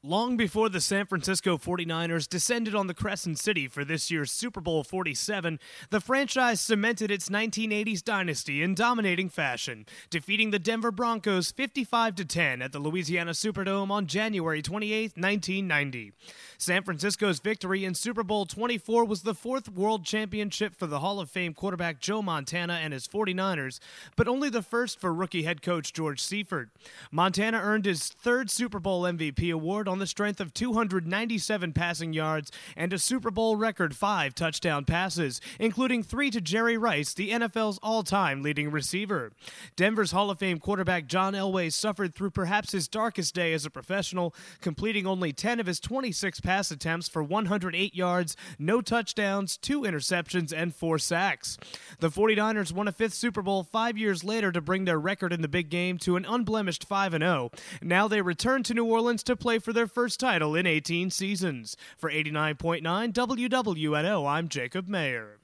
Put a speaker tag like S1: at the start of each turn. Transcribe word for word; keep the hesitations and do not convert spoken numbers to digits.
S1: Long before the San Francisco forty-niners descended on the Crescent City for this year's Super Bowl forty-seven, the franchise cemented its nineteen eighties dynasty in dominating fashion, defeating the Denver Broncos fifty-five to ten at the Louisiana Superdome on January twenty-eighth, nineteen ninety. San Francisco's victory in Super Bowl twenty-four was the fourth world championship for the Hall of Fame quarterback Joe Montana and his forty-niners, but only the first for rookie head coach George Seifert. Montana earned his third Super Bowl M V P award on the strength of two hundred ninety-seven passing yards and a Super Bowl record five touchdown passes, including three to Jerry Rice, the N F L's all-time leading receiver. Denver's Hall of Fame quarterback John Elway suffered through perhaps his darkest day as a professional, completing only ten of his twenty-six pass attempts for one hundred eight yards, no touchdowns, two interceptions, and four sacks. The forty-niners won a fifth Super Bowl five years later to bring their record in the big game to an unblemished five and oh. Now they return to New Orleans to play for their first title in eighteen seasons. For eighty-nine point nine W W N O, I'm Jacob Mayer.